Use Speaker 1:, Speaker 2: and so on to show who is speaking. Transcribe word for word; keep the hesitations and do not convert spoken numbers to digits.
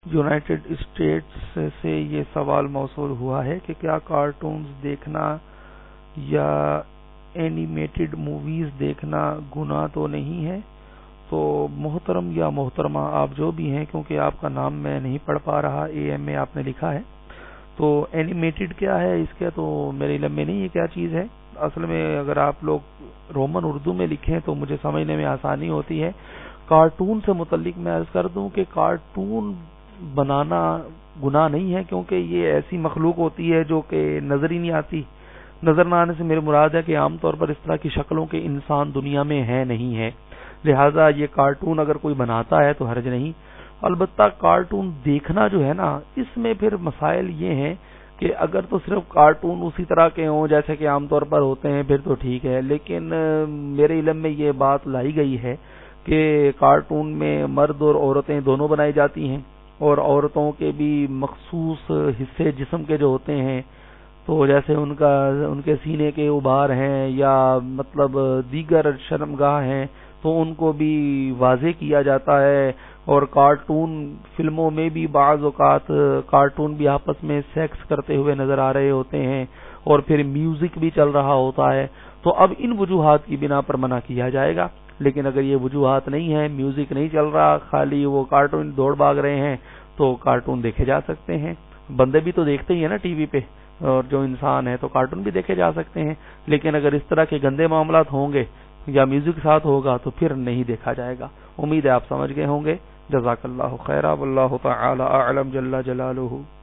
Speaker 1: United status سے یہ سوال موصول ہوا ہے کہ کیا کارٹونز دیکھنا یا اینیمیٹڈ موویز دیکھنا گناہ تو نہیں ہے؟ تو محترم یا محترمہ آپ جو بھی ہیں، کیونکہ آپ کا نام میں نہیں پڑھ پا رہا، اے ایم اے آپ نے لکھا ہے، تو اینیمیٹڈ کیا ہے اس کے تو میرے علم میں نہیں ہے کیا چیز ہے۔ اصل میں اگر آپ لوگ رومن اردو میں لکھیں تو مجھے سمجھنے میں آسانی ہوتی ہے۔ کارٹون سے متعلق میں عرض کر دوں کہ کارٹون بنانا گناہ نہیں ہے، کیونکہ یہ ایسی مخلوق ہوتی ہے جو کہ نظر ہی نہیں آتی۔ نظر نہ آنے سے میرے مراد ہے کہ عام طور پر اس طرح کی شکلوں کے انسان دنیا میں ہے نہیں ہے، لہذا یہ کارٹون اگر کوئی بناتا ہے تو حرج نہیں۔ البتہ کارٹون دیکھنا جو ہے نا، اس میں پھر مسائل یہ ہیں کہ اگر تو صرف کارٹون اسی طرح کے ہوں جیسے کہ عام طور پر ہوتے ہیں پھر تو ٹھیک ہے، لیکن میرے علم میں یہ بات لائی گئی ہے کہ کارٹون میں مرد اور عورتیں دونوں بنائی جاتی ہیں، اور عورتوں کے بھی مخصوص حصے جسم کے جو ہوتے ہیں، تو جیسے ان کا ان کے سینے کے ابھار ہیں یا مطلب دیگر شرمگاہ ہیں تو ان کو بھی واضح کیا جاتا ہے۔ اور کارٹون فلموں میں بھی بعض اوقات کارٹون بھی آپس میں سیکس کرتے ہوئے نظر آ رہے ہوتے ہیں، اور پھر میوزک بھی چل رہا ہوتا ہے، تو اب ان وجوہات کی بنا پر منع کیا جائے گا۔ لیکن اگر یہ وجوہات نہیں ہیں، میوزک نہیں چل رہا، خالی وہ کارٹون دوڑ بھاگ رہے ہیں، تو کارٹون دیکھے جا سکتے ہیں۔ بندے بھی تو دیکھتے ہی ہیں نا ٹی وی پہ، اور جو انسان ہے تو کارٹون بھی دیکھے جا سکتے ہیں، لیکن اگر اس طرح کے گندے معاملات ہوں گے یا میوزک ساتھ ہوگا تو پھر نہیں دیکھا جائے گا۔ امید ہے آپ سمجھ گئے ہوں گے۔ جزاک اللہ خیرہ، واللہ تعالی اعلم جل جلالہ۔